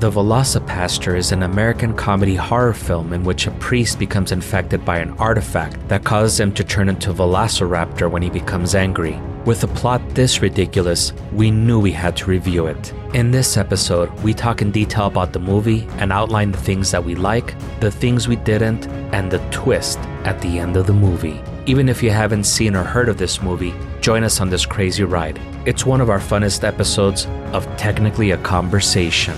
The Velocipaster is an American comedy horror film in which a priest becomes infected by an artifact that causes him to turn into a velociraptor when he becomes angry. With a plot this ridiculous, we knew we had to review it. In this episode, we talk in detail about the movie and outline the things that we like, the things we didn't, and the twist at the end of the movie. Even if you haven't seen or heard of this movie, join us on this crazy ride. It's one of our funnest episodes of Technically a Conversation.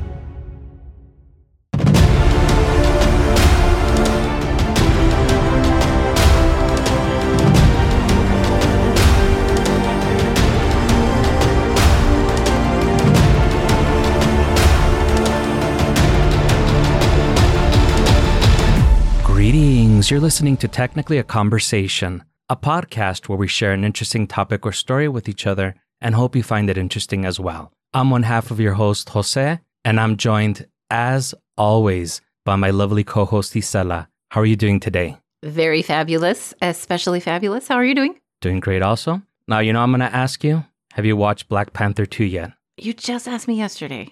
Greetings, you're listening to Technically a Conversation, a podcast where we share an interesting topic or story with each other and hope you find it interesting as well. I'm one half of your host, Jose, and I'm joined, as always, by my lovely co-host, Isela. How are you doing today? Very fabulous, especially fabulous. How are you doing? Doing great also. Now, I'm going to ask you, have you watched Black Panther 2 yet? You just asked me yesterday.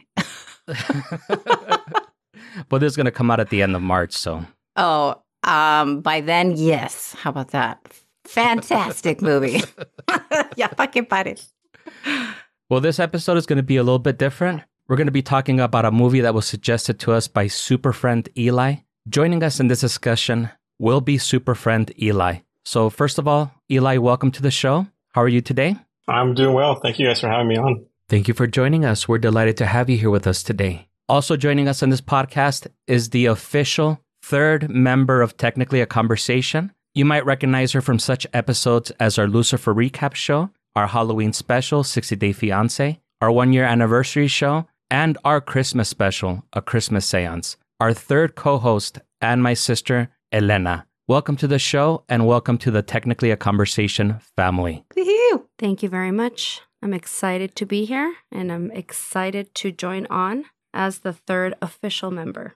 But this is going to come out at the end of March, so... Oh, by then, yes. How about that? Fantastic movie. Yeah, fucking pare. Well, this episode is going to be a little bit different. We're going to be talking about a movie that was suggested to us by super friend Eli. Joining us in this discussion will be super friend Eli. So first of all, Eli, welcome to the show. How are you today? I'm doing well. Thank you guys for having me on. Thank you for joining us. We're delighted to have you here with us today. Also joining us on this podcast is the official third member of Technically a Conversation. You might recognize her from such episodes as our Lucifer recap show, our Halloween special, 60 Day Fiancé, our 1-year anniversary show, and our Christmas special, A Christmas Seance. Our third co-host and my sister, Elena. Welcome to the show and welcome to the Technically a Conversation family. Woohoo! Thank you very much. I'm excited to be here and I'm excited to join on as the third official member.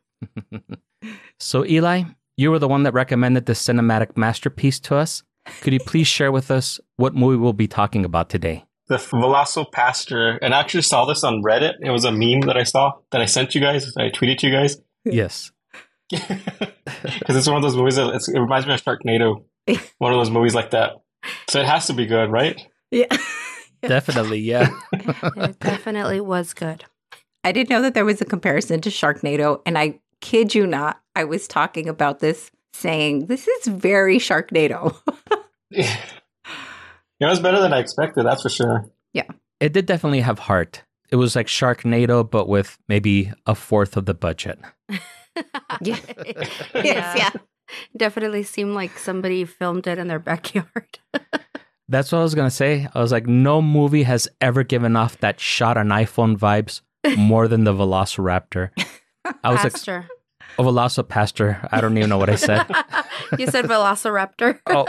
So Eli, you were the one that recommended this cinematic masterpiece to us. Could you please share with us what movie we'll be talking about today? The Velocipaster, and I actually saw this on Reddit. It was a meme that I saw that I sent you guys. I tweeted to you guys. Yes. Because it's one of those movies that it reminds me of Sharknado. One of those movies like that. So it has to be good, right? Yeah. Definitely, yeah. It definitely was good. I didn't know that there was a comparison to Sharknado, and I kid you not, I was talking about this saying, this is very Sharknado. It was better than I expected, that's for sure. Yeah. It did definitely have heart. It was like Sharknado, but with maybe a fourth of the budget. Yeah. Yes, yeah. Definitely seemed like somebody filmed it in their backyard. That's what I was going to say. I was like, no movie has ever given off that shot on iPhone vibes more than the Velociraptor. I was Pastor. A Velocipaster. I don't even know what I said. You said Velociraptor. Oh.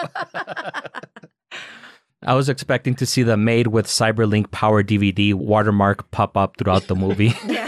I was expecting to see the Made with Cyberlink Power DVD watermark pop up throughout the movie. Yeah.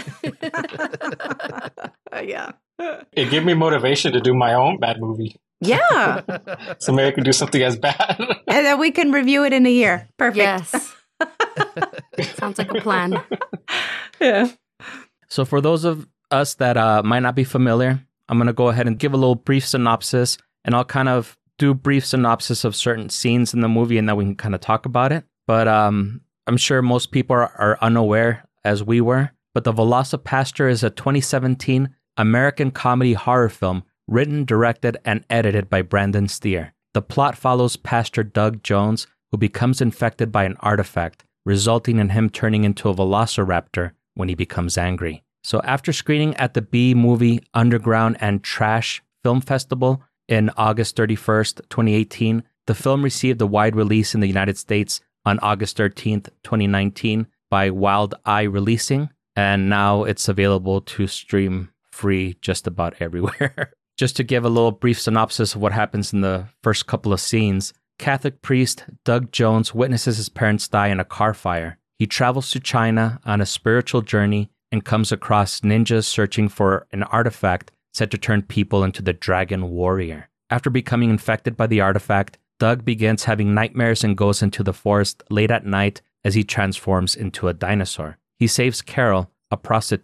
Yeah. It gave me motivation to do my own bad movie. Yeah. So maybe I could do something as bad. And then we can review it in a year. Perfect. Yes. Sounds like a plan. Yeah. So for those of us that might not be familiar, I'm going to go ahead and give a little brief synopsis, and I'll kind of do brief synopsis of certain scenes in the movie, and then we can kind of talk about it. But I'm sure most people are unaware, as we were. But The Velocipaster is a 2017 American comedy horror film written, directed, and edited by Brandon Steer. The plot follows Pastor Doug Jones, who becomes infected by an artifact, resulting in him turning into a velociraptor when he becomes angry. So after screening at the B Movie Underground and Trash Film Festival in August 31st, 2018, the film received a wide release in the United States on August 13th, 2019 by Wild Eye Releasing, and now it's available to stream free just about everywhere. Just to give a little brief synopsis of what happens in the first couple of scenes, Catholic priest Doug Jones witnesses his parents die in a car fire. He travels to China on a spiritual journey and comes across ninjas searching for an artifact set to turn people into the Dragon Warrior. After becoming infected by the artifact, Doug begins having nightmares and goes into the forest late at night as he transforms into a dinosaur. He saves Carol, a prostitute,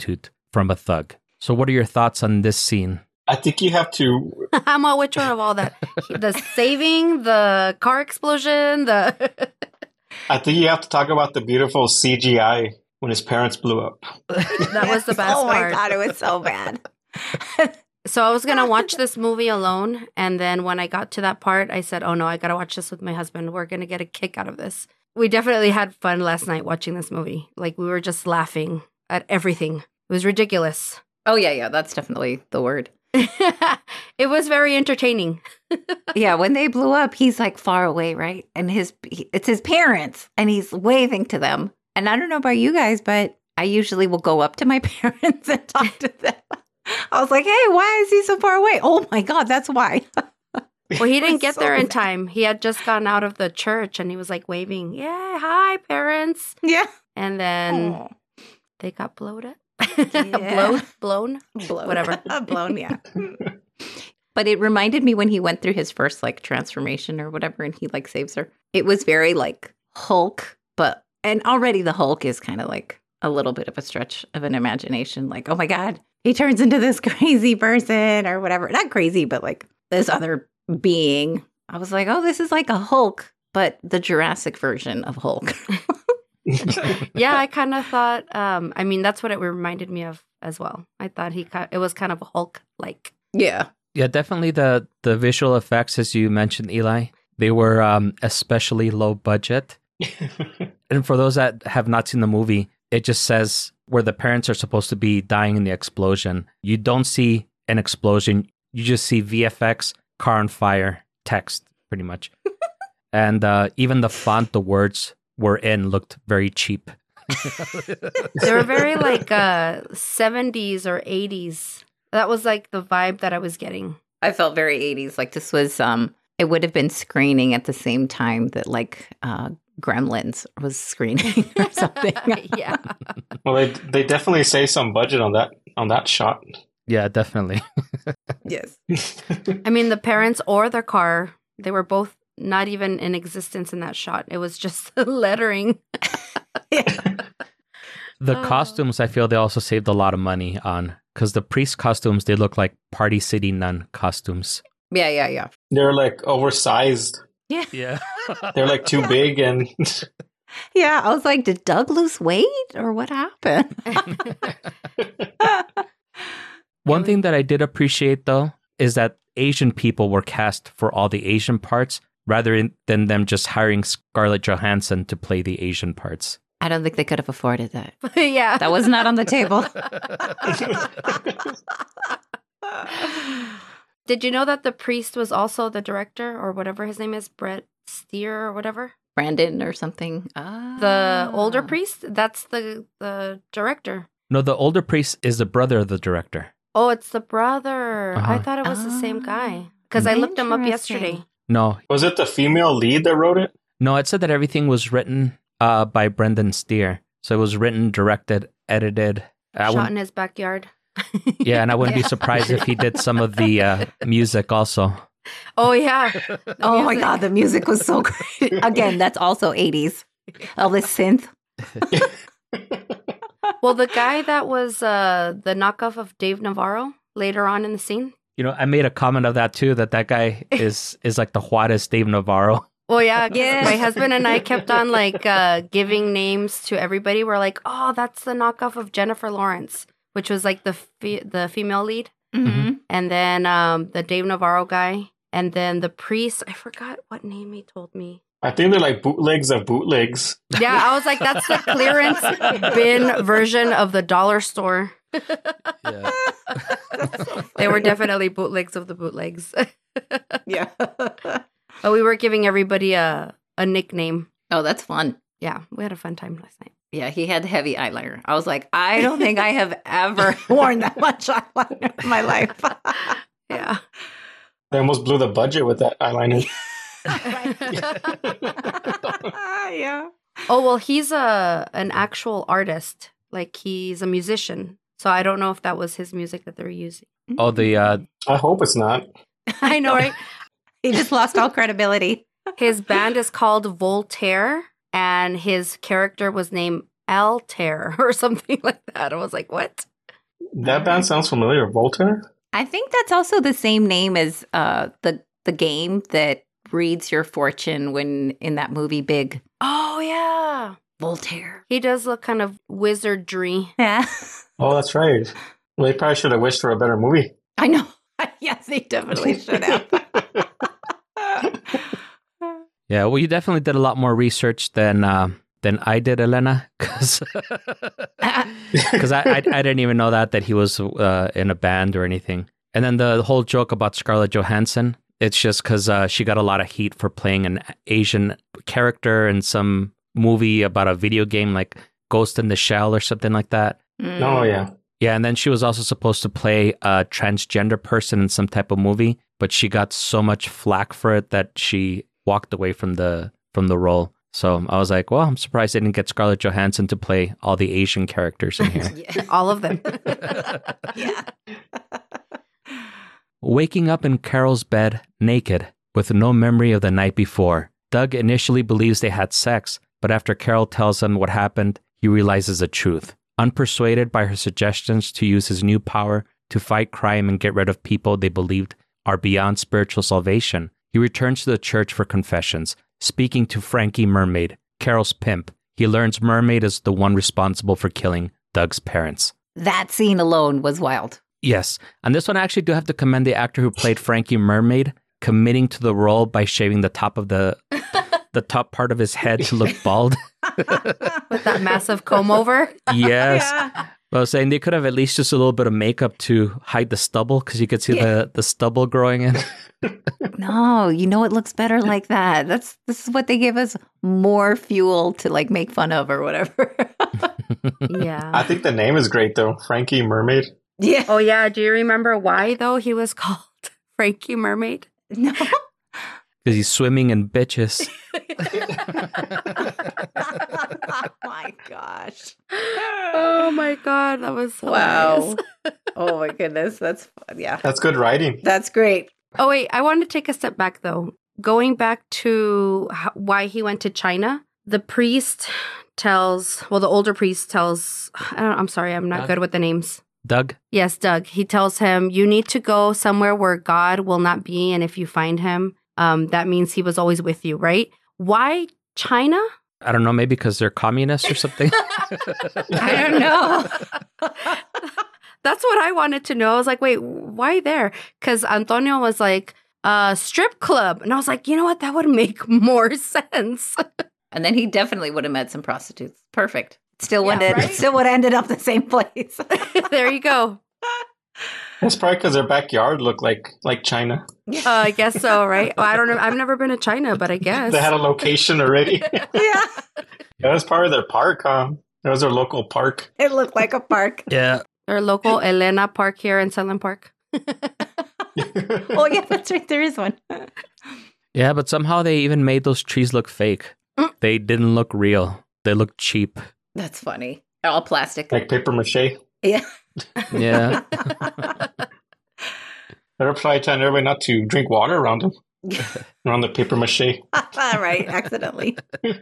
from a thug. So what are your thoughts on this scene? I think you have to. I'm on which one of all that? The saving, the car explosion, the... I think you have to talk about the beautiful CGI when his parents blew up. That was the best Oh my part. God, it was so bad. So I was going to watch this movie alone. And then when I got to that part, I said, oh no, I got to watch this with my husband. We're going to get a kick out of this. We definitely had fun last night watching this movie. Like we were just laughing at everything. It was ridiculous. Oh, yeah, that's definitely the word. It was very entertaining. Yeah, when they blew up, he's like far away, right? And it's his parents, and he's waving to them. And I don't know about you guys, but I usually will go up to my parents and talk to them. I was like, hey, why is he so far away? Oh my God, that's why. Well, he didn't get So there in bad. time. He had just gotten out of the church and he was like waving, yeah, hi, parents. Yeah. And then Aw. they got blown up. Yeah. Blown? Blown. Whatever. Blown, yeah. But it reminded me when he went through his first like transformation or whatever, and he like saves her. It was very like Hulk, and already the Hulk is kind of like a little bit of a stretch of an imagination. Like, oh my God, he turns into this crazy person or whatever. Not crazy, but like this other being. I was like, oh, this is like a Hulk, but the Jurassic version of Hulk. Yeah, I kind of thought, I mean, that's what it reminded me of as well. I thought it was kind of Hulk-like. Yeah. Yeah, definitely the visual effects, as you mentioned, Eli, they were especially low budget. And for those that have not seen the movie, it just says where the parents are supposed to be dying in the explosion. You don't see an explosion. You just see VFX, car on fire, text, pretty much. And even the font the words were in looked very cheap. They were very like 70s or 80s. That was like the vibe that I was getting. I felt very 80s. Like this was, it would have been screening at the same time that like Gremlins was screening or something. Yeah. Well, they definitely save some budget on that shot. Yeah, definitely. Yes. I mean, the parents or the car, they were both not even in existence in that shot. It was just lettering. The costumes, I feel they also saved a lot of money on, because the priest costumes, they look like Party City Nun costumes. Yeah. They're like oversized. Yeah. They're like too big and Yeah, I was like, did Doug lose weight or what happened? One thing that I did appreciate, though, is that Asian people were cast for all the Asian parts rather than them just hiring Scarlett Johansson to play the Asian parts. I don't think they could have afforded that. Yeah. That was not on the table. Did you know that the priest was also the director or whatever his name is, Brett Steer or whatever? Brandon or something. The older priest? That's the director. No, the older priest is the brother of the director. Oh, it's the brother. I Uh-huh. thought it was the same guy. Because I looked him up Interesting. yesterday. No, was it the female lead that wrote it? no, it said that everything was written by Brendan Steer. So it was written, directed, edited. Shot in his backyard. Yeah, and I wouldn't be surprised if he did some of the music also. Oh, yeah. The Oh my music. God, the music was so great. Again, that's also 80s. All this synth. Well, the guy that was the knockoff of Dave Navarro later on in the scene. You know, I made a comment of that too, that guy is like the Juarez Dave Navarro. Well, yeah, 'cause Yes. my husband and I kept on like giving names to everybody. We're like, oh, that's the knockoff of Jennifer Lawrence, which was like the female lead. Mm-hmm. And then the Dave Navarro guy. And then the priest. I forgot what name he told me. I think they're like bootlegs of bootlegs. Yeah, I was like, that's the clearance bin version of the dollar store. Yeah. They were definitely bootlegs of the bootlegs. Yeah. But we were giving everybody a nickname. Oh, that's fun. Yeah, we had a fun time last night. Yeah, he had heavy eyeliner. I was like, I don't think I have ever worn that much eyeliner in my life. Yeah. They almost blew the budget with that eyeliner. Yeah. Oh, well, he's an actual artist. Like, he's a musician. So I don't know if that was his music that they were using. Oh, the I hope it's not. I know, right? He just lost all credibility. His band is called Voltaire, and his character was named Altair or something like that. I was like, what? That band sounds familiar. Voltaire? I think that's also the same name as the game that reads your fortune when in that movie Big. Oh, yeah. Voltaire. He does look kind of wizardry. Yeah. Oh, that's right. Well, they probably should have wished for a better movie. I know. Yes, they definitely should have. Yeah, well, you definitely did a lot more research than I did, Elena, because I didn't even know that he was in a band or anything. And then the whole joke about Scarlett Johansson, it's just because she got a lot of heat for playing an Asian character in some movie about a video game like Ghost in the Shell or something like that. Oh, yeah. Yeah, and then she was also supposed to play a transgender person in some type of movie, but she got so much flack for it that she walked away from the role. So I was like, well, I'm surprised they didn't get Scarlett Johansson to play all the Asian characters in here. Yeah, all of them. Yeah. Waking up in Carol's bed, naked, with no memory of the night before, Doug initially believes they had sex, but after Carol tells him what happened, he realizes the truth. Unpersuaded by her suggestions to use his new power to fight crime and get rid of people they believed are beyond spiritual salvation, he returns to the church for confessions. Speaking to Frankie Mermaid, Carol's pimp, he learns Mermaid is the one responsible for killing Doug's parents. That scene alone was wild. Yes, and this one I actually do have to commend the actor who played Frankie Mermaid, committing to the role by shaving the top of the top part of his head to look bald. With that massive comb over. Yes. Yeah. I was saying they could have at least just a little bit of makeup to hide the stubble because you could see the stubble growing in. No, it looks better like that. This is what they give us more fuel to like make fun of or whatever. Yeah. I think the name is great, though. Frankie Mermaid. Yeah. Oh, yeah. Do you remember why, though, he was called Frankie Mermaid? No. Because he's swimming in bitches. Oh my gosh. Oh, my God. That was Wow. hilarious. Oh my goodness. That's fun. Yeah. That's good writing. That's great. Oh, wait. I want to take a step back, though. Going back to why he went to China, the priest tells, the older priest tells, I'm sorry, I'm not good with the names. Doug? Yes, Doug. He tells him, you need to go somewhere where God will not be. And if you find him, that means he was always with you, right? Why China? I don't know, maybe because they're communists or something. I don't know. That's what I wanted to know. I was like, wait, why there? Because Antonio was like, strip club. And I was like, you know what? That would make more sense. And then he definitely would have met some prostitutes. Perfect. Still Yeah, would have right? still would have ended up the same place. There you go. That's probably because their backyard looked like China. I guess so, right? Well, I don't know. I've never been to China, but I guess. They had a location already. Yeah. That was part of their park, huh? That was their local park. It looked like a park. Yeah. Their local Elena Park here in Sunland Park. Oh yeah, that's right. There is one. Yeah, but somehow they even made those trees look fake. They didn't look real. They looked cheap. That's funny. All plastic. Like paper mache. Yeah. Yeah. They're probably telling everybody not to drink water around them. Around the paper mache. Right. Accidentally.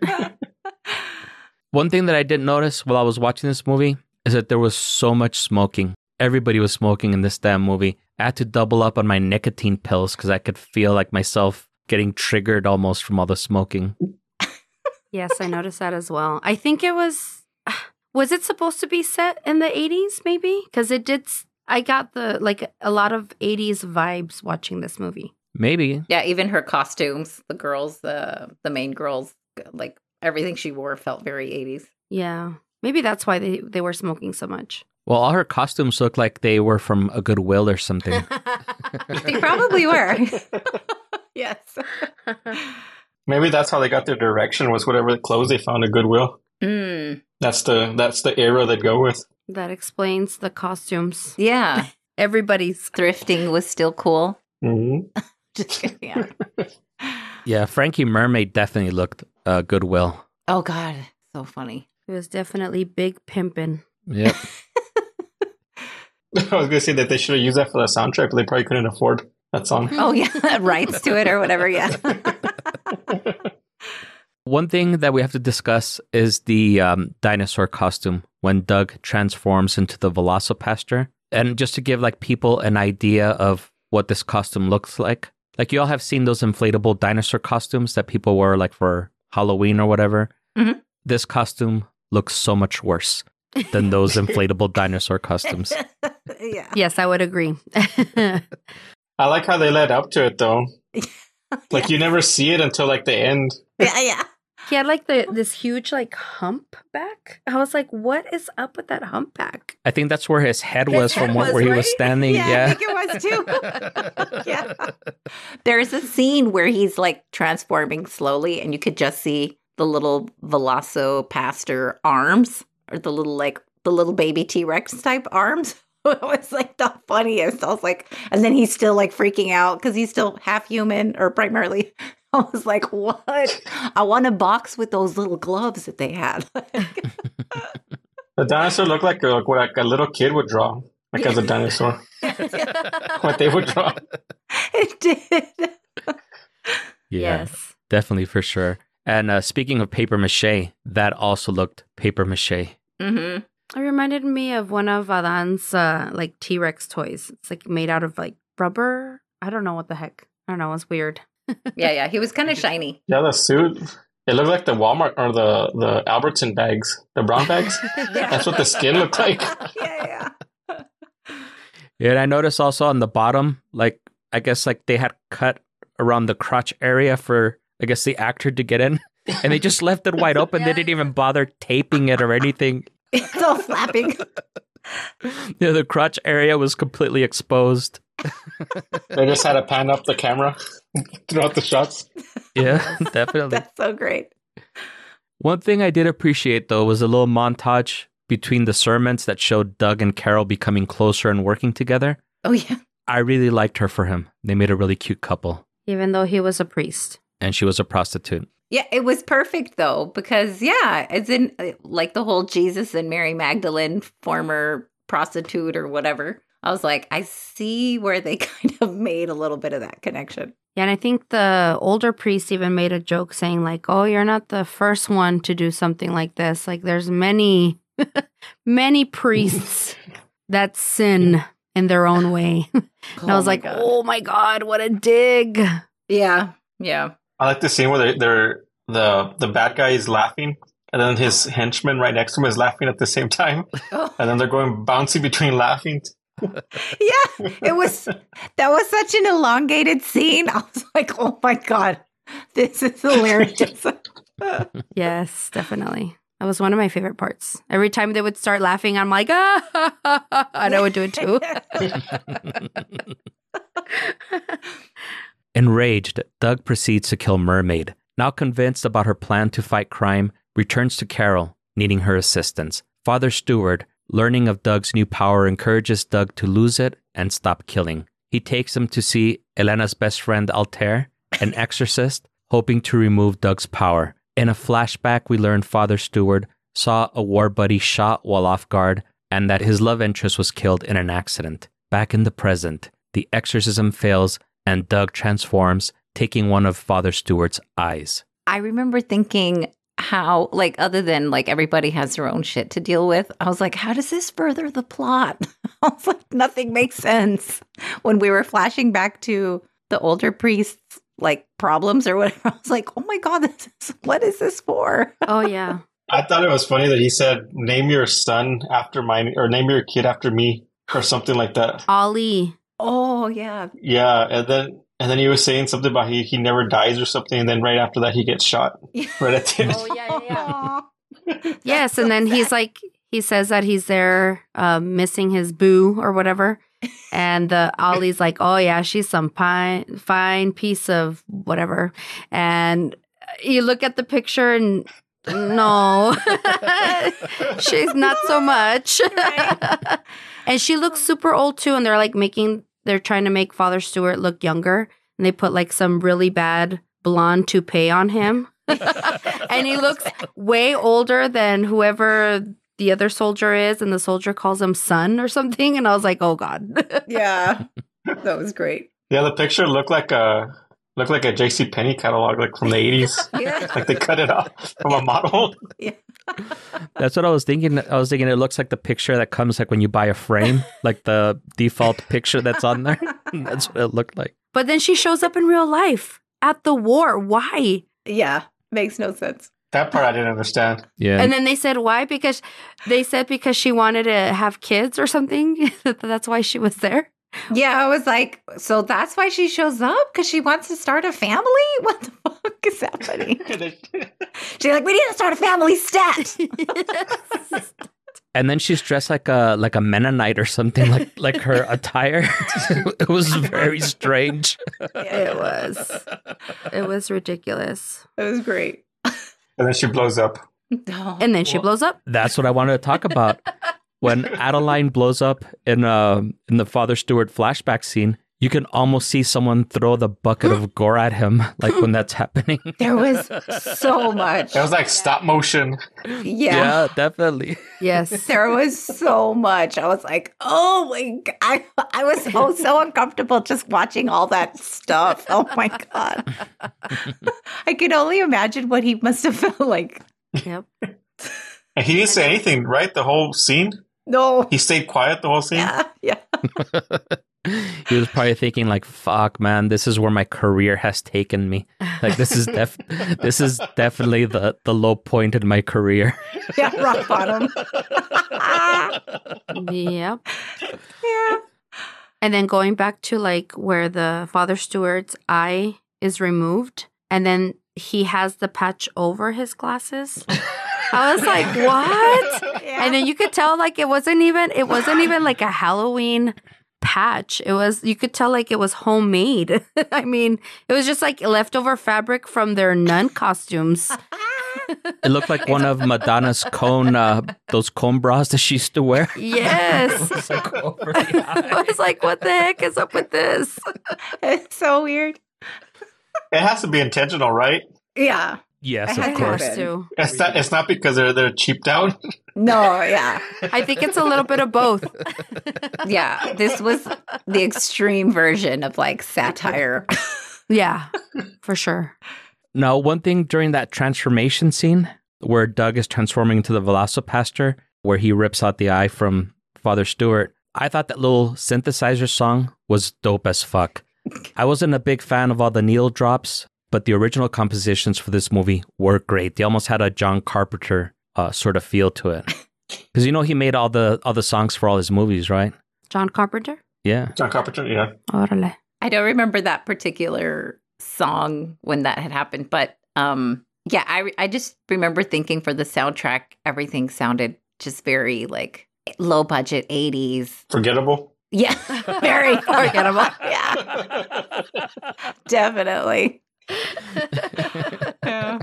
One thing that I didn't notice while I was watching this movie is that there was so much smoking. Everybody was smoking in this damn movie. I had to double up on my nicotine pills because I could feel like myself getting triggered almost from all the smoking. Yes, I noticed that as well. I think it was it supposed to be set in the 80s maybe? Because it did, I got a lot of 80s vibes watching this movie. Maybe. Yeah, even her costumes, the girls, the main girls, like everything she wore felt very 80s. Yeah. Maybe that's why they were smoking so much. Well, all her costumes looked like they were from a Goodwill or something. They probably were. Yes. Maybe that's how they got their direction, was whatever clothes they found at Goodwill. Mm. That's the era they'd go with. That explains the costumes. Yeah. Everybody's. Thrifting was still cool. Mm-hmm. Just kidding. Yeah. Yeah, Frankie Mermaid definitely looked Goodwill. Oh, God. So funny. It was definitely big pimpin'. Yep. I was going to say that they should have used that for the soundtrack, but they probably couldn't afford that song. Oh, yeah. Rights to it or whatever. Yeah. One thing that we have to discuss is the dinosaur costume. when Doug transforms into the Velocipaster. And just to give like people an idea of what this costume looks like you all have seen those inflatable dinosaur costumes that people wear like for Halloween or whatever. Mm-hmm. This costume looks so much worse than those inflatable dinosaur costumes. Yeah. Yes, I would agree. I like how they led up to it though. Like you never see it until like the end. Yeah. He had like this huge like humpback. I was like, what is up with that humpback? I think that's where his head was from where he was standing. Yeah. I think it was too. Yeah. There's a scene where he's like transforming slowly and you could just see the little Velocipaster arms or the little baby T-Rex type arms. It was like the funniest. I was like, and then he's still like freaking out because he's still half human or primarily. I was like, what? I want a box with those little gloves that they had. The dinosaur looked like what a little kid would draw, like as a dinosaur. What they would draw. It did. Yeah, Yes. definitely for sure. And speaking of paper mache, that also looked paper mache. Mm-hmm. It reminded me of one of Adan's like T-Rex toys. It's like made out of like rubber. I don't know what the heck. I don't know. It's weird. Yeah. He was kind of shiny. Yeah, the suit. It looked like the Walmart or the Albertson bags, the brown bags. Yeah. That's what the skin looked like. Yeah. Yeah, and I noticed also on the bottom, like, I guess like they had cut around the crotch area for, I guess, the actor to get in. And they just left it wide open. They didn't even bother taping it or anything. It's all flapping. Yeah, the crotch area was completely exposed. They just had to pan up the camera throughout the shots. Yeah, definitely. That's so great. One thing I did appreciate, though, was a little montage between the sermons that showed Doug and Carol becoming closer and working together. Oh, yeah. I really liked her for him. They made a really cute couple. Even though he was a priest. And she was a prostitute. Yeah, it was perfect, though, because, yeah, it's in like the whole Jesus and Mary Magdalene, former prostitute or whatever. I was like, I see where they kind of made a little bit of that connection. Yeah, and I think the older priest even made a joke saying like, oh, you're not the first one to do something like this. Like there's many, many priests that sin in their own way. And I was like, oh my God, what a dig. Yeah. I like the scene where they're the bad guy is laughing, and then his henchman right next to him is laughing at the same time, Oh. and then they're going bouncing between laughing. Yeah, that was such an elongated scene. I was like, oh my God, this is hilarious. Yes, definitely. That was one of my favorite parts. Every time they would start laughing, I'm like, ah, and I would do it too. Enraged, Doug proceeds to kill Mermaid. Now convinced about her plan to fight crime, returns to Carol, needing her assistance. Father Stewart, learning of Doug's new power, encourages Doug to lose it and stop killing. He takes him to see Elena's best friend Altair, an exorcist, hoping to remove Doug's power. In a flashback, we learn Father Stewart saw a war buddy shot while off guard and that his love interest was killed in an accident. Back in the present, the exorcism fails and Doug transforms, taking one of Father Stewart's eyes. I remember thinking how, like, other than like everybody has their own shit to deal with, I was like, how does this further the plot? I was like, nothing makes sense. When we were flashing back to the older priest's like problems or whatever, I was like, oh my God, what is this for? Oh, yeah. I thought it was funny that he said, "Name your son after mine," or "Name your kid after me," or something like that. Ollie. Oh, yeah. Yeah, and then he was saying something about he never dies or something, and then right after that he gets shot right at the end. Oh, yeah. Aw. Yes, and then he's like, he says that he's there missing his boo or whatever. And the Ollie's like, oh, yeah, she's some fine piece of whatever. And you look at the picture and no, she's not so much. Right. And she looks super old too. And they're trying to make Father Stewart look younger. And they put like some really bad blonde toupee on him. And he looks way older than whoever the other soldier is. And the soldier calls him son or something. And I was like, oh God. Yeah. That was great. Yeah, the picture looked like Looked like a JCPenney catalog, like from the 80s. Yeah. Like they cut it off from a model. Yeah. That's what I was thinking. I was thinking it looks like the picture that comes like when you buy a frame, like the default picture that's on there. That's what it looked like. But then she shows up in real life at the war. Why? Yeah. Makes no sense. That part I didn't understand. Yeah. And then they said why? Because they said because she wanted to have kids or something. That's why she was there. Yeah, I was like, so that's why she shows up? Because she wants to start a family? What the fuck is happening? She's like, we need to start a family stat. And then she's dressed like a Mennonite or something, like her attire. It was very strange. It was ridiculous. It was great. And then she blows up. No. And then she blows up. That's what I wanted to talk about. When Adeline blows up in the Father Stewart flashback scene, you can almost see someone throw the bucket of gore at him, like when that's happening. There was so much. It was like stop motion. Yeah. Definitely. Yes. There was so much. I was like, oh my God. I was so uncomfortable just watching all that stuff. Oh my God. I can only imagine what he must have felt like. Yep. And he didn't say anything, right? The whole scene? No. He stayed quiet the whole scene? Yeah. He was probably thinking like, fuck, man, this is where my career has taken me. Like, this is definitely the low point in my career. Yeah, rock bottom. Yep. Yeah. And then going back to like where the Father Stewart's eye is removed, and then he has the patch over his glasses. I was like, what? Yeah. And then you could tell like it wasn't even like a Halloween patch. You could tell like it was homemade. I mean, it was just like leftover fabric from their nun costumes. It looked like one of Madonna's those cone bras that she used to wear. Yes. It's like over the eye. I was like, what the heck is up with this? It's so weird. It has to be intentional, right? Yeah. Yes, I of had course. to. Too. It's not because they're cheaped out. No, yeah. I think it's a little bit of both. Yeah. This was the extreme version of like satire. Yeah, for sure. Now, one thing during that transformation scene where Doug is transforming into the Velocipaster, where he rips out the eye from Father Stewart, I thought that little synthesizer song was dope as fuck. I wasn't a big fan of all the needle drops, but the original compositions for this movie were great. They almost had a John Carpenter sort of feel to it. Because he made all the songs for all his movies, right? John Carpenter? Yeah. John Carpenter, yeah. Órale. I don't remember that particular song when that had happened, but yeah, I just remember thinking for the soundtrack, everything sounded just very like low budget 80s. Forgettable. Yeah, very Forgettable. Yeah, definitely. Yeah.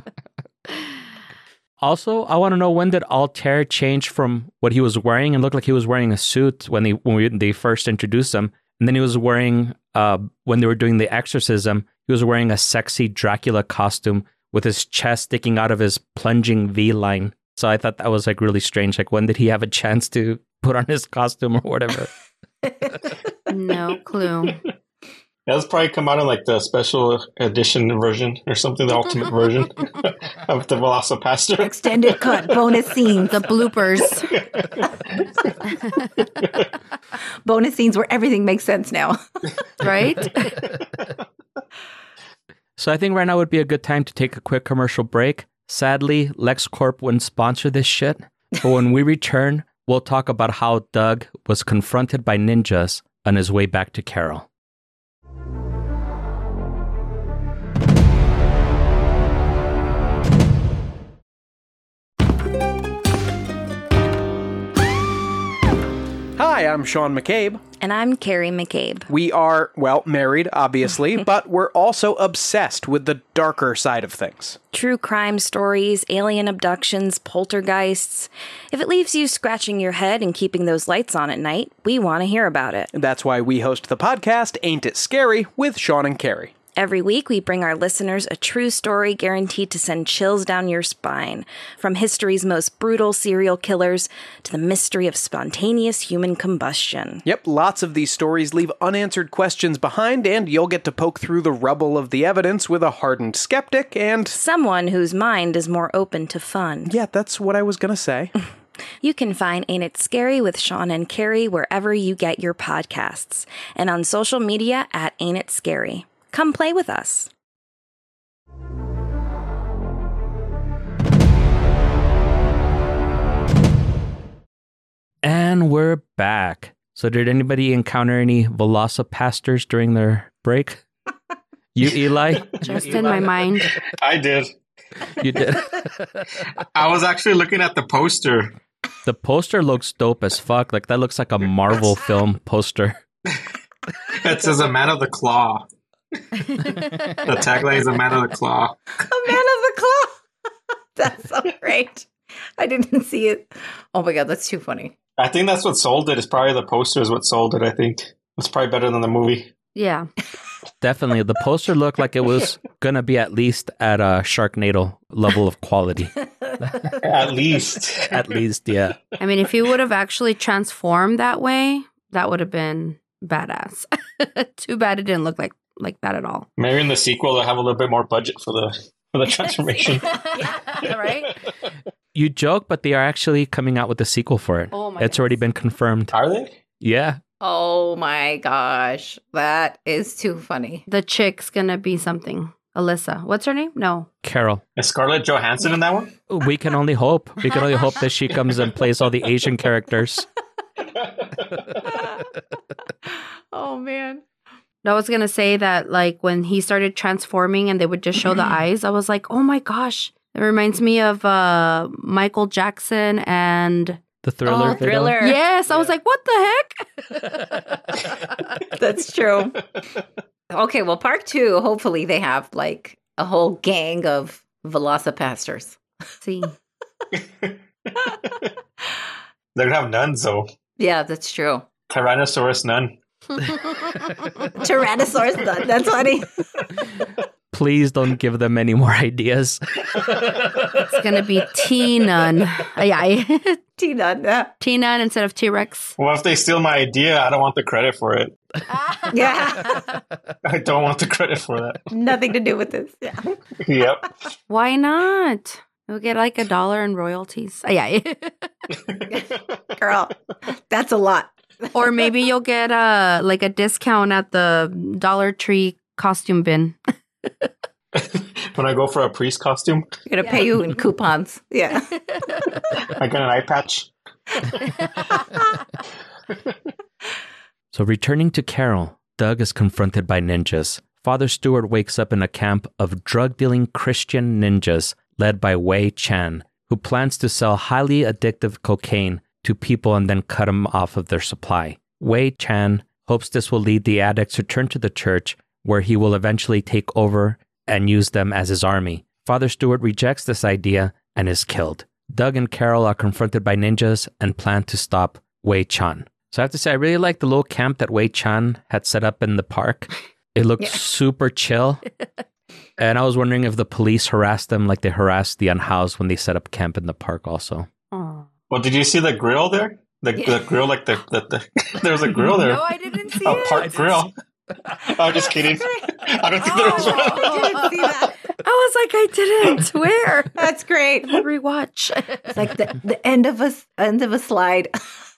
Also, I want to know, when did Altair change from what he was wearing and looked like he was wearing a suit when they first introduced him, and then he was wearing when they were doing the exorcism, he was wearing a sexy Dracula costume with his chest sticking out of his plunging V line. So I thought that was like really strange. Like, when did he have a chance to put on his costume or whatever? No clue. That's probably come out in like the special edition version or something, the ultimate version of the Velocipaster. Extended cut, bonus scenes, The bloopers. bonus scenes where everything makes sense now. Right? So I think right now would be a good time to take a quick commercial break. Sadly, LexCorp wouldn't sponsor this shit. But when we return, we'll talk about how Doug was confronted by ninjas on his way back to Carol. Hi, I'm Sean McCabe. And I'm Carrie McCabe. We are, well, married, obviously, but we're also obsessed with the darker side of things. True crime stories, alien abductions, poltergeists. If it leaves you scratching your head and keeping those lights on at night, we want to hear about it. That's why we host the podcast Ain't It Scary with Sean and Carrie. Every week, we bring our listeners a true story guaranteed to send chills down your spine. From history's most brutal serial killers to the mystery of spontaneous human combustion. Yep, lots of these stories leave unanswered questions behind, and you'll get to poke through the rubble of the evidence with a hardened skeptic and someone whose mind is more open to fun. Yeah, that's what I was gonna say. You can find Ain't It Scary with Sean and Carrie wherever you get your podcasts, and on social media at Ain't It Scary. Come play with us. And we're back. So did anybody encounter any velocipastors during their break? You, Eli? Just in my mind. I did. You did. I was actually looking at the poster. The poster looks dope as fuck. Like, that looks like a Marvel film poster. It says a man of the claw. The tagline is a man of the claw. A man of the claw. That's so great. I didn't see it. Oh my God, that's too funny. I think that's what sold it. It's probably the poster is what sold it, I think. It's probably better than the movie. Yeah. Definitely. The poster looked like it was going to be at least at a Sharknado level of quality. At least. At least, yeah. I mean, if he would have actually transformed that way, that would have been badass. Too bad it didn't look like that at all. Maybe in the sequel they'll have a little bit more budget for the transformation. Yeah, right? You joke, but they are actually coming out with a sequel for it. Oh my It's already been confirmed. Are they? Yeah. Oh my gosh. That is too funny. The chick's gonna be something. Alyssa. What's her name? No. Carol. Is Scarlett Johansson in that one? We can only hope. We can only hope that she comes and plays all the Asian characters. Oh man. I was gonna say that, like, when he started transforming and they would just show the eyes, I was like, oh my gosh. It reminds me of Michael Jackson and... The Thriller. Oh, Thriller. Yes, I was like, what the heck? That's true. Okay, well, part 2, hopefully they have like a whole gang of velocipastors. See. They're going to have nuns, though. Yeah, that's true. Tyrannosaurus nun. Tyrannosaurus nun. That's funny. Please don't give them any more ideas. It's going to be T-Nun. Yeah. T-Nun. T-Nun instead of T-Rex. Well, if they steal my idea, I don't want the credit for it. Yeah. I don't want the credit for that. Nothing to do with this. Yeah. Yep. Why not? You'll get like $1 in royalties. Yeah. Girl, that's a lot. Or maybe you'll get like a discount at the Dollar Tree costume bin. When I go for a priest costume, They're going to pay you in coupons. Yeah. I get an eye patch. So returning to Carol, Doug is confronted by ninjas. Father Stewart wakes up in a camp of drug-dealing Christian ninjas led by Wei Chan, who plans to sell highly addictive cocaine to people and then cut them off of their supply. Wei Chan hopes this will lead the addicts to turn to the church, where he will eventually take over and use them as his army. Father Stewart rejects this idea and is killed. Doug and Carol are confronted by ninjas and plan to stop Wei Chan. So I have to say, I really like the little camp that Wei Chan had set up in the park. It looked super chill. And I was wondering if the police harassed them like they harassed the unhoused when they set up camp in the park also. Oh. Well, did you see the grill there? The grill, like the there was a grill there. No, I didn't see A it. park grill. I'm just kidding. I don't think there was one. I didn't see that. I was like, I didn't. Where? That's great. Rewatch. It's like the end of a slide.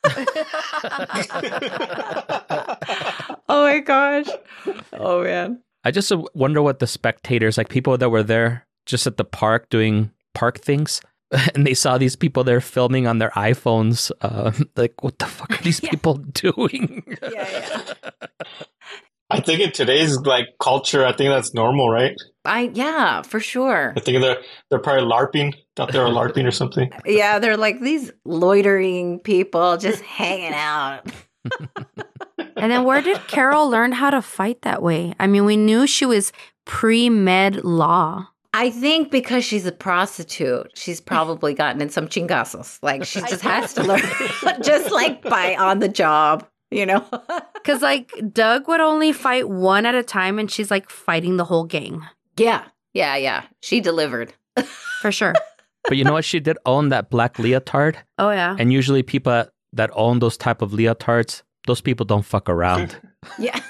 Oh my gosh. Oh man. I just wonder what the spectators, like people that were there just at the park doing park things, and they saw these people there filming on their iPhones. Like, what the fuck are these people doing? Yeah. I think in today's like culture, I think that's normal, right? Yeah, for sure. I think they're probably LARPing. Thought they were LARPing or something. Yeah, they're like these loitering people just hanging out. And then where did Carol learn how to fight that way? I mean, we knew she was pre-med law. I think because she's a prostitute, she's probably gotten in some chingazos. Like she just has to learn, just like by on the job. you know? Because, like, Doug would only fight one at a time, and she's, like, fighting the whole gang. Yeah. She delivered. For sure. But you know what? She did own that black leotard. Oh, yeah. And usually people that own those type of leotards, those people don't fuck around. Yeah.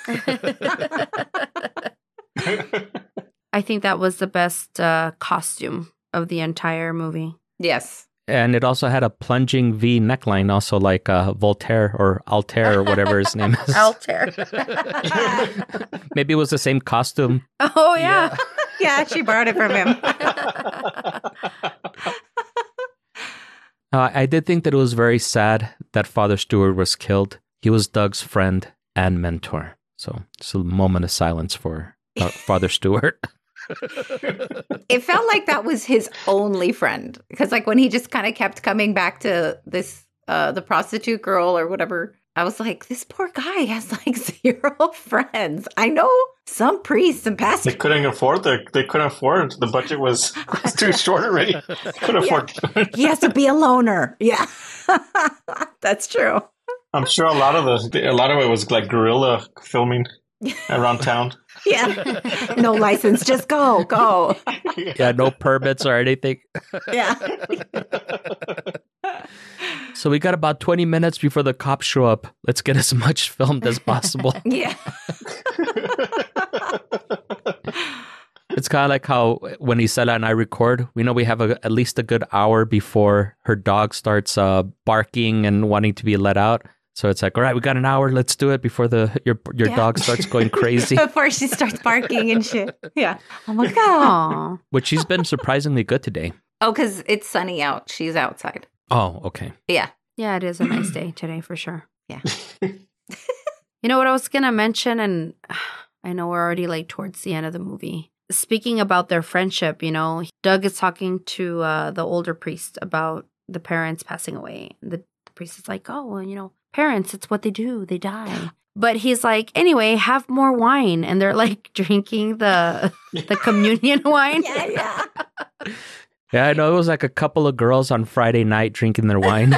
I think that was the best costume of the entire movie. Yes. And it also had a plunging V neckline, also like Voltaire or Altair or whatever his name is. Altair. Maybe it was the same costume. Oh, yeah. Yeah, she borrowed it from him. I did think that it was very sad that Father Stewart was killed. He was Doug's friend and mentor. So just a moment of silence for Father Stewart. It felt like that was his only friend. Because like when he just kind of kept coming back to this, the prostitute girl or whatever, I was like, this poor guy has like 0 friends. I know some priests and pastors. They couldn't afford the budget was too short already. They couldn't afford. He has to be a loner. Yeah. That's true. I'm sure a lot of it was like guerrilla filming around town. Yeah. No license, just go. Yeah, no permits or anything. Yeah. So we got about 20 minutes before the cops show up. Let's get as much filmed as possible. Yeah. It's kind of like how when Isela and I record, we know we have at least a good hour before her dog starts barking and wanting to be let out. So it's like, all right, we got an hour. Let's do it before your dog starts going crazy. Before she starts barking and shit. Yeah. Oh my God. Aww. Which she's been surprisingly good today. Oh, because it's sunny out. She's outside. Oh, okay. Yeah. Yeah, it is a nice day today for sure. Yeah. You know what I was going to mention? And I know we're already like towards the end of the movie. Speaking about their friendship, you know, Doug is talking to the older priest about the parents passing away. The priest is like, oh, well, you know, parents, it's what they do. They die. But he's like, anyway, have more wine. And they're like drinking the communion wine. Yeah. Yeah, I know it was like a couple of girls on Friday night drinking their wine.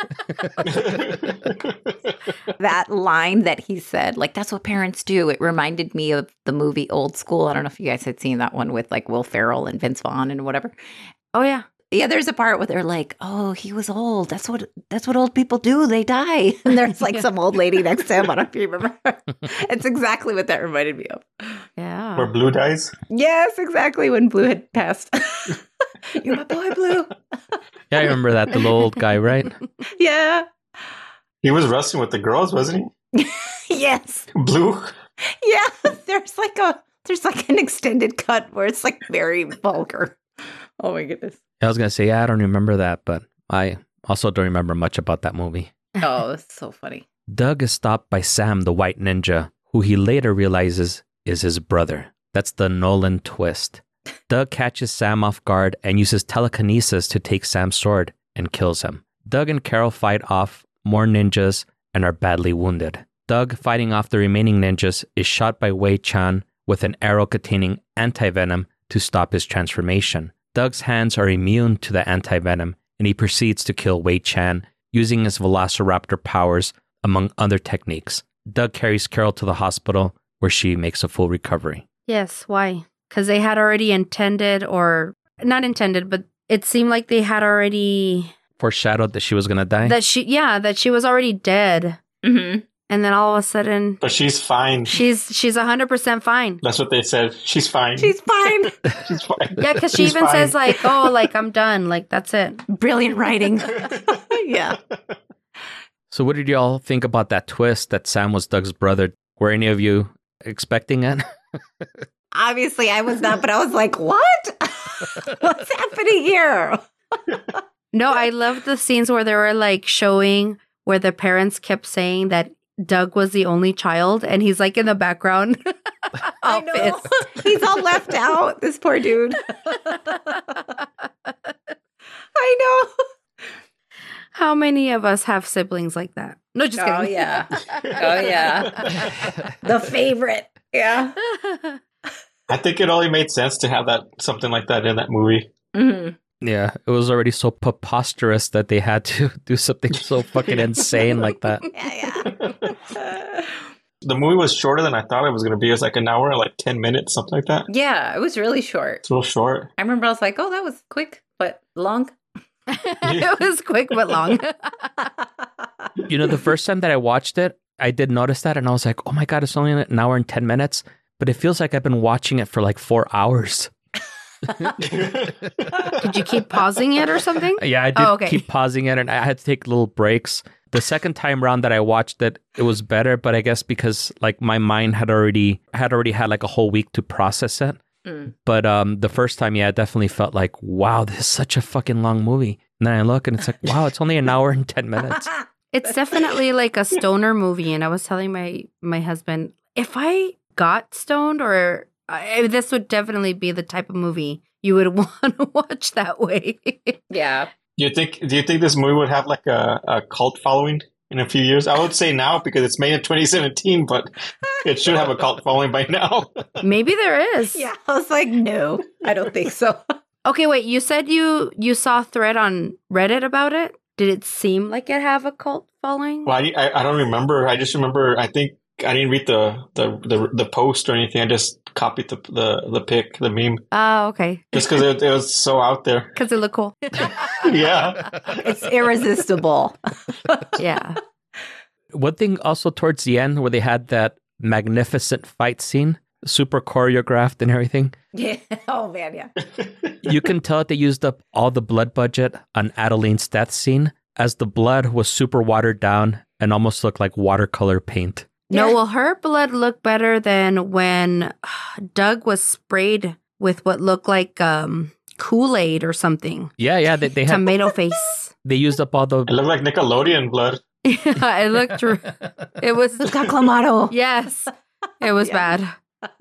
That line that he said, like, that's what parents do. It reminded me of the movie Old School. I don't know if you guys had seen that one with like Will Ferrell and Vince Vaughn and whatever. Oh, yeah. Yeah, there's a part where they're like, oh, he was old. That's what old people do. They die. And there's like some old lady next to him. I don't know if you remember. It's exactly what that reminded me of. Yeah. Where Blue dies? Yes, exactly when Blue had passed. You're my boy, Blue. Yeah, I remember that. The little old guy, right? Yeah. He was wrestling with the girls, wasn't he? Yes. Blue? Yeah. There's like an extended cut where it's like very vulgar. Oh my goodness. I was going to say, yeah, I don't remember that, but I also don't remember much about that movie. Oh, it's so funny. Doug is stopped by Sam, the white ninja, who he later realizes is his brother. That's the Nolan twist. Doug catches Sam off guard and uses telekinesis to take Sam's sword and kills him. Doug and Carol fight off more ninjas and are badly wounded. Doug, fighting off the remaining ninjas, is shot by Wei Chan with an arrow containing anti-venom to stop his transformation. Doug's hands are immune to the anti-venom, and he proceeds to kill Wei Chan using his velociraptor powers, among other techniques. Doug carries Carol to the hospital, where she makes a full recovery. Yes, why? Because they had already intended, or not intended, but it seemed like they had already Foreshadowed that she was going to die? that she was already dead. Mm-hmm. And then all of a sudden, But she's fine. she's 100% fine. That's what they said. She's fine. She's fine. She's fine. Yeah, because she She's even fine. says like, "Oh, like I'm done. Like that's it." Brilliant writing. Yeah. So what did y'all think about that twist that Sam was Doug's brother? Were any of you expecting it? Obviously, I was not, but I was like, what? What's happening here? No, I loved the scenes where they were like showing where the parents kept saying that Doug was the only child, and he's like in the background. I all know. pissed. He's all left out, this poor dude. I know. How many of us have siblings like that? No, just Oh, kidding. yeah. Oh, yeah. The favorite. Yeah. I think it only made sense to have something like that in that movie. Mm-hmm. Yeah, it was already so preposterous that they had to do something so fucking insane like that. Yeah. The movie was shorter than I thought it was going to be. It was like an hour and like 10 minutes, something like that. Yeah, it was really short. It's real short. I remember I was like, oh, that was quick, but long. It was quick but long. You know, the first time that I watched it, I did notice that, and I was like, oh my God, it's only an hour and 10 minutes. But it feels like I've been watching it for like 4 hours. Did you keep pausing it or something? Yeah, I did Oh, okay. keep pausing it, and I had to take little breaks. The second time around that I watched it, it was better, but I guess because like my mind had already had like a whole week to process it. Mm. But the first time, yeah, it definitely felt like, wow, this is such a fucking long movie. And then I look and it's like, wow, it's only an hour and 10 minutes. It's definitely like a stoner movie. And I was telling my husband, if I got stoned, or this would definitely be the type of movie you would want to watch that way. Yeah. Do you think this movie would have like a cult following in a few years? I would say now because it's made in 2017, but it should have a cult following by now. Maybe there is. Yeah. I was like, no, I don't think so. Okay, wait. You said you saw a thread on Reddit about it. Did it seem like it have a cult following? Well, I don't remember. I just remember. I think I didn't read the post or anything. I just copied the pic, the meme, Oh, okay. just because it was so out there. Because it looked cool. Yeah. It's irresistible. Yeah. One thing also towards the end where they had that magnificent fight scene, super choreographed and everything. Yeah. Oh, man. Yeah. You can tell that they used up all the blood budget on Adeline's death scene, as the blood was super watered down and almost looked like watercolor paint. No, Yeah. well, her blood looked better than when Doug was sprayed with what looked like Kool-Aid or something. Yeah, they had Tomato face. they used up all the It looked like Nickelodeon blood. Yeah, it looked. It was. Got clamato. Yes, it was Yeah. bad.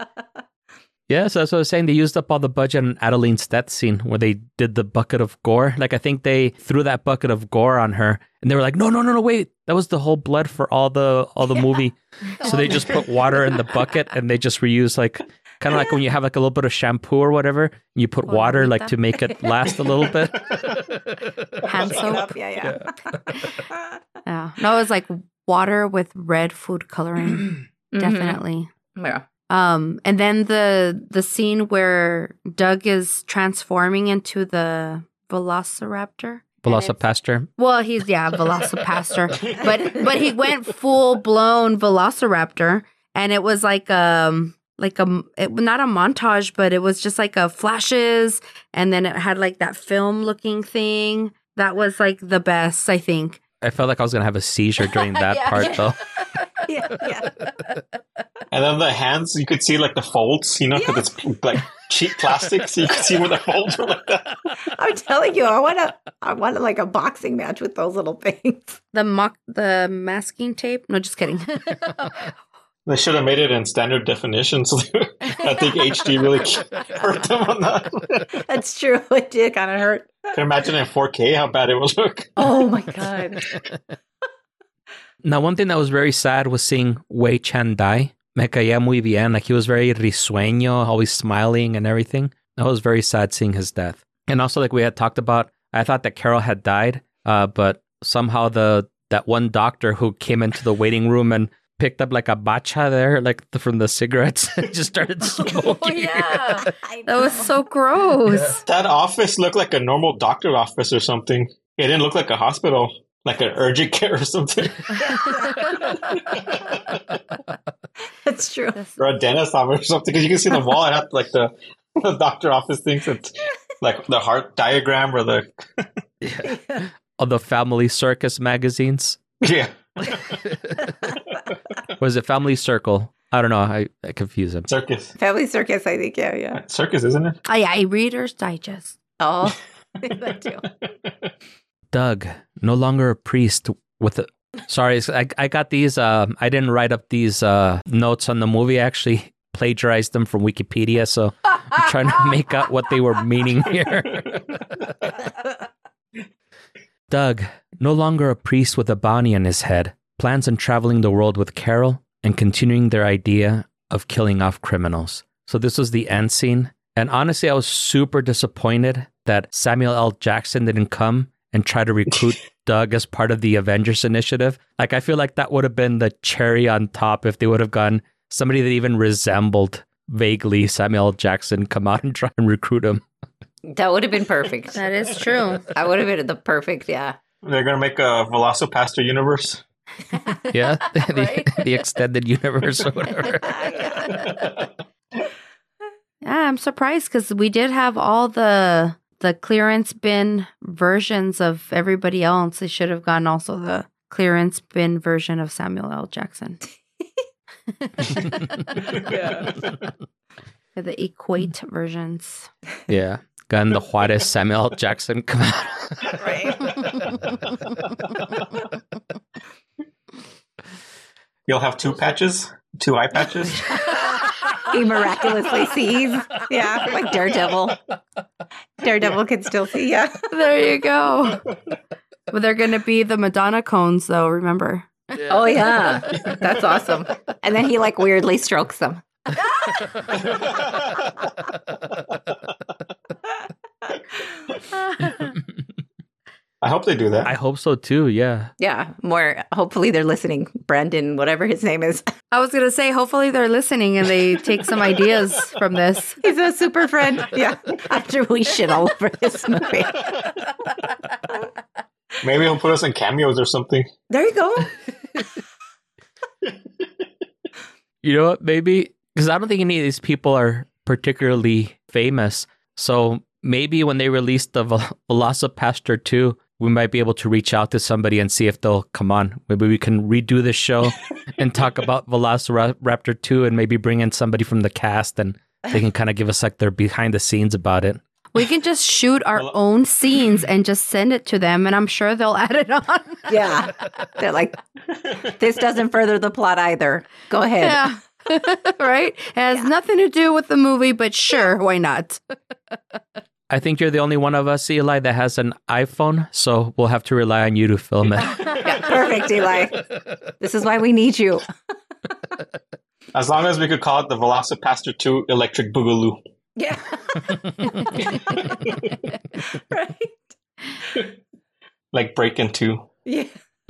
Yeah, so that's what I was saying. They used up all the budget on Adeline's death scene where they did the bucket of gore. Like, I think they threw that bucket of gore on her and they were like, no, wait. That was the whole blood for all the movie. So they just put water in the bucket and they just reuse, like, kind of like when you have like a little bit of shampoo or whatever, and you put water like to make it last a little bit. Hand soap. Yeah. Yeah. No, it was like water with red food coloring. Mhm. Definitely. Yeah. And then the scene where Doug is transforming into the Velociraptor. Velocipastor. Well, he's Velocipastor, but he went full blown Velociraptor, and it was not a montage, but it was just like a flashes, and then it had like that film looking thing. That was like the best, I think. I felt like I was going to have a seizure during that Yeah. part, though. Yeah. And then the hands, you could see like the folds, because it's like cheap plastic, so you could see where the folds were like that. I'm telling you, I want like a boxing match with those little things. The masking tape. No, just kidding. They should have made it in standard definition, so I think HD really hurt them on that. That's true. It did kind of hurt. Can you imagine in 4K how bad it would look? Oh my God. Now, one thing that was very sad was seeing Wei Chan die. Me caía muy bien. Like, he was very risueño, always smiling and everything. That was very sad seeing his death. And also, like we had talked about, I thought that Carol had died, but somehow that one doctor who came into the waiting room and picked up like a bacha there, like from the cigarettes, just started smoking. Oh, yeah. That was so gross. That office looked like a normal doctor office or something. It didn't look like a hospital, like an urgent care or something. That's true. Or a dentist office or something, because you can see the wall. It had like the doctor office things. It's like the heart diagram or the All the Family Circus magazines. yeah. Was it Family Circle? I don't know. I confuse them. Circus. Family Circus, I think. Yeah. Circus, isn't it? I Reader's Digest. Oh, that too. Doug, no longer a priest with a... Sorry, I got these. I didn't write up these notes on the movie. I actually plagiarized them from Wikipedia, so I'm trying to make out what they were meaning here. Doug, no longer a priest with a bounty on his head, plans on traveling the world with Carol and continuing their idea of killing off criminals. So this was the end scene. And honestly, I was super disappointed that Samuel L. Jackson didn't come and try to recruit Doug as part of the Avengers initiative. Like, I feel like that would have been the cherry on top if they would have gotten somebody that even resembled vaguely Samuel L. Jackson come out and try and recruit him. That would have been perfect. That is true. That would have been the perfect, yeah. They're going to make a Velocipaster universe. Yeah, Right? the extended universe or whatever. Yeah, I'm surprised because we did have all the clearance bin versions of everybody else. They should have gotten also the clearance bin version of Samuel L. Jackson. The equate versions. Yeah, gotten the Juarez Samuel L. Jackson come out. You'll have 2 patches, 2 eye patches. He miraculously sees. Yeah, like Daredevil. Daredevil can still see, yeah. There you go. But they're going to be the Madonna cones, though, remember? Oh, yeah. That's awesome. And then he like weirdly strokes them. I hope they do that. I hope so too, yeah. Yeah, more. Hopefully they're listening. Brandon, whatever his name is. I was going to say, hopefully they're listening and they take some ideas from this. He's a super friend. Yeah. After we shit all over this movie. Maybe he'll put us in cameos or something. There you go. You know what, maybe, because I don't think any of these people are particularly famous. So maybe when they release the Velocipaster 2, we might be able to reach out to somebody and see if they'll come on. Maybe we can redo this show and talk about Velociraptor 2 and maybe bring in somebody from the cast and they can kind of give us like their behind the scenes about it. We can just shoot our own scenes and just send it to them, and I'm sure they'll add it on. Yeah. They're like, this doesn't further the plot either. Go ahead. Yeah. Right? It has nothing to do with the movie, but sure, why not? I think you're the only one of us, Eli, that has an iPhone, so we'll have to rely on you to film it. Yeah, perfect, Eli. This is why we need you. As long as we could call it the Velocipaster 2 Electric Boogaloo. Yeah. Right. Like Breakin' 2. Yeah.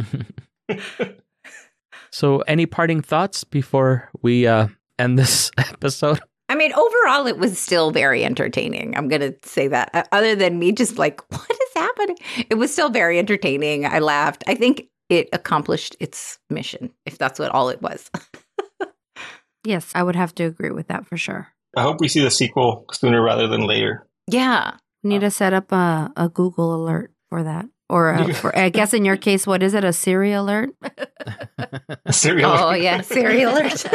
So any parting thoughts before we end this episode? I mean, overall, it was still very entertaining. I'm going to say that. Other than me just like, what is happening? It was still very entertaining. I laughed. I think it accomplished its mission, if that's what all it was. Yes, I would have to agree with that for sure. I hope we see the sequel sooner rather than later. Yeah. We need to set up a Google alert for that. Or I guess in your case, what is it? A Siri alert? Serial. Oh, yeah. Siri alert.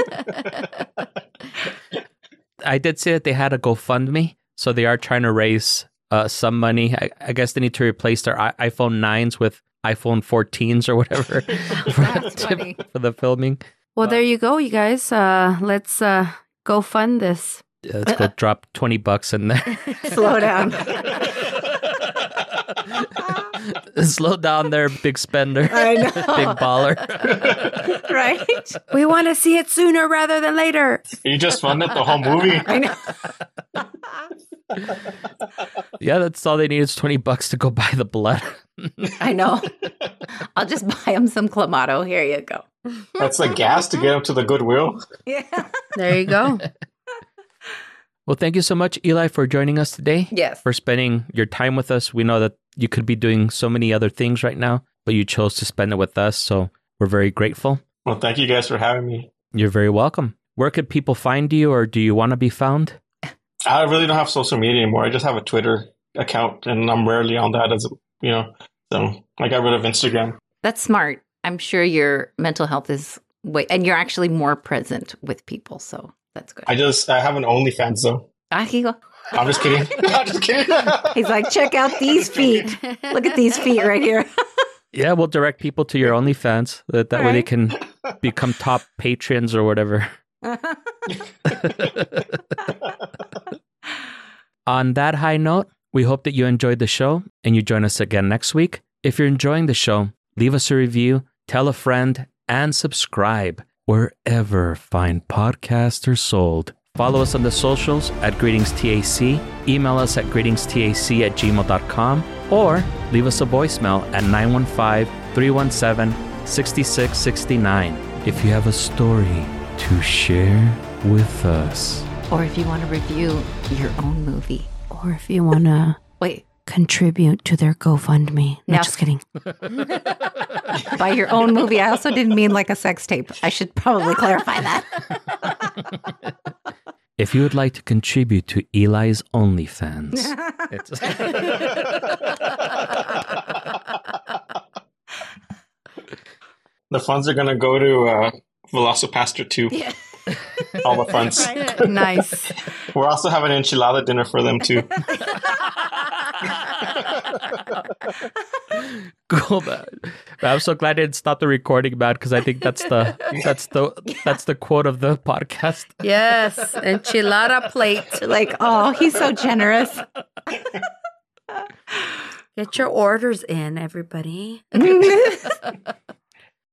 I did say that they had a GoFundMe, so they are trying to raise some money. I guess they need to replace their iPhone 9s with iPhone 14s or whatever That's funny. for the filming. Well, there you go, you guys. Let's go fund this. Yeah, let's go drop $20 in there. Slow down. Slow down there, big spender. I know. Big baller. Right? We want to see it sooner rather than later. You just funded the whole movie. I know. Yeah, that's all they need is $20 to go buy the blood. I know. I'll just buy him some Clamato. Here you go. That's the gas to get him to the Goodwill. Yeah. There you go. Well, thank you so much, Eli, for joining us today. Yes. For spending your time with us. We know that you could be doing so many other things right now, but you chose to spend it with us, so we're very grateful. Well, thank you guys for having me. You're very welcome. Where could people find you, or do you want to be found? I really don't have social media anymore. I just have a Twitter account, and I'm rarely on that, so I got rid of Instagram. That's smart. I'm sure your mental health is and you're actually more present with people, so that's good. I have an OnlyFans though. He go. I'm just kidding. I'm just kidding. He's like, check out these feet. Look at these feet right here. Yeah, we'll direct people to your OnlyFans. That way they can become top patrons or whatever. On that high note, we hope that you enjoyed the show and you join us again next week. If you're enjoying the show, leave us a review, tell a friend, and subscribe wherever fine podcasts are sold. Follow us on the socials at GreetingsTAC, email us at greetingstac@gmail.com, or leave us a voicemail at 915-317-6669 if you have a story to share with us. Or if you want to review your own movie. Or if you want to Wait, contribute to their GoFundMe. No, No. just kidding. by your own movie. I also didn't mean like a sex tape. I should probably clarify that. If you would like to contribute to Eli's OnlyFans, it's The funds are going to go to Velocipaster 2. Yeah. All the funds. Nice. We're also having an enchilada dinner for them too. cool, man. I'm so glad I didn't stop the recording, man, because I think that's the quote of the podcast. Yes. Enchilada plate. Like, oh, he's so generous. Get your orders in, everybody.